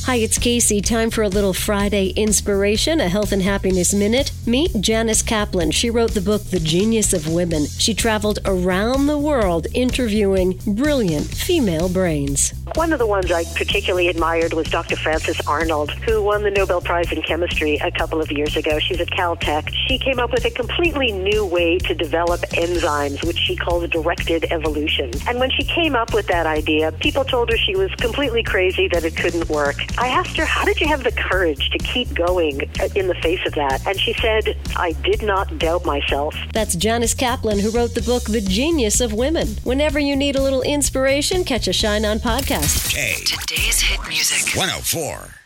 Hi, it's Casey. Time for a little Friday inspiration, a health and happiness minute. Meet Janice Kaplan. She wrote the book, The Genius of Women. She traveled around the world interviewing brilliant female brains. One of the ones I particularly admired was Dr. Frances Arnold, who won the Nobel Prize in Chemistry a couple of years ago. She's at Caltech. She came up with a completely new way to develop enzymes, which she calls directed evolution. And when she came up with that idea, people told her she was completely crazy, that it couldn't work. I asked her, how did you have the courage to keep going in the face of that? And she said, I did not doubt myself. That's Janice Kaplan, who wrote the book, The Genius of Women. Whenever you need a little inspiration, catch a Shine On podcast. Today's hit music. 104.